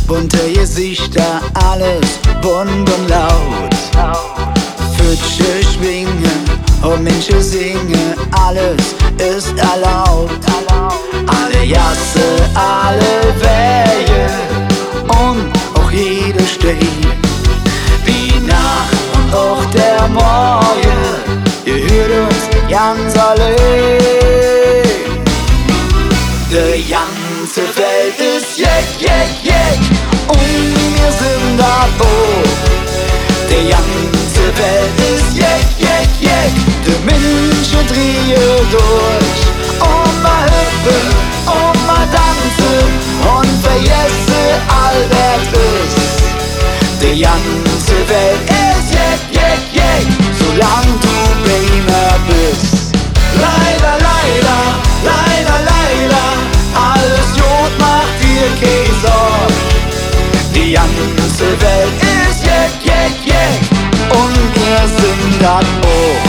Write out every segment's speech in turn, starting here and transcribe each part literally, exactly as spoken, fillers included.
bunte Gesichter, alles bunt und laut. Fütsche schwingen und Menschen singen, alles ist erlaubt. Alle Jasse, alle Wege und auch jede steht. Die Nacht und auch der Morgen, ihr hört uns ganz allein. Die ganze Welt ist jeck, jeck, jeck und wir sind da oben. Die ganze Welt ist jeck, jeck, jeck, die Menschen drehen durch. Und mal hüpfen, und mal tanzen und vergessen all das ist. Die ganze Welt ist jeck, jeck, jeck, solang du bei mir bist. Leider, leider, leider, leider, alles gut, macht dir keine Sorge. Die ganze Welt ist jeck, jeck, jeck und wir sind das auch.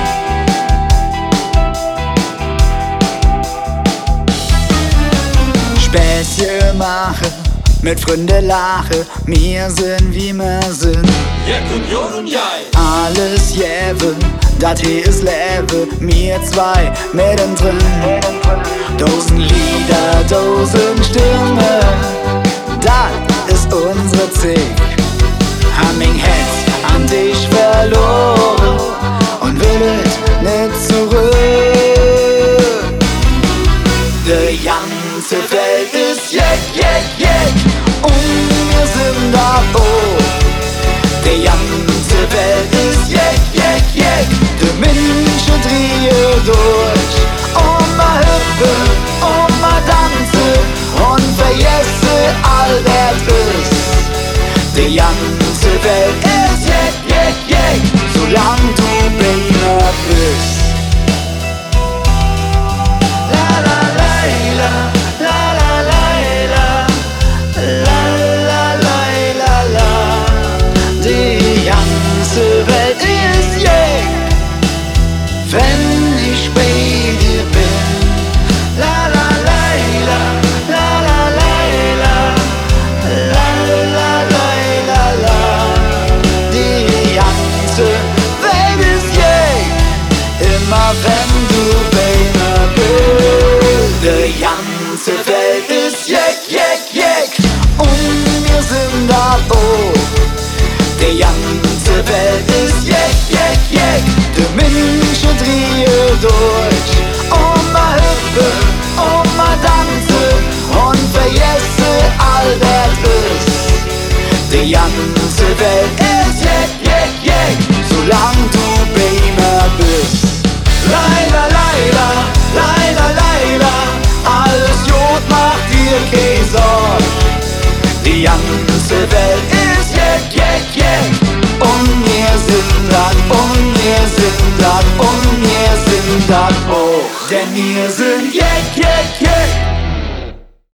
Späße mache, mit Freunden lache, wir sind wie wir sind. Jeck und Jod und Jai. Alles gäbe, dat hier ist Leben, wir zwei mittendrin. Tausend Lieder, tausend Stimmen, dat ist unsere Zick. Hab mein Herz an dich verloren und will es nicht zurück. Die ganze Welt ist jeck, jeck, jeck und wir sind da oben. Die ganze Welt ist jeck, jeck, jeck, die Menschen drehen durch. Und mal hüpfen, und mal tanzen und vergessen all das ist. Die ganze Welt ist jeck, jeck, jeck, solang du bei mir bist. La la la la, la la la la, la la la la. Die ganze Welt ist jeck, wenn ich bei dir bin. La la la la, la la la la, la la la la. Die ganze Welt ist jeck, immer wenn du bei mir bist. Die ganze Welt ist jeck, jeck, jeck und wir sind da oben. Die ganze Welt ist jeck, jeck, jeck, die Menschen drehen durch. Und mal hüpfen, und mal tanzen und vergessen all das ist. Die ganze Welt ist jeck, jeck, jeck, solang du bei mir bist. Leider, leider, leider, leider, alles gut, macht dir keine Sorge. Die ganze Welt ist jeck, jeck, jeck und wir sind das, und wir sind das, und wir sind das auch. Denn wir sind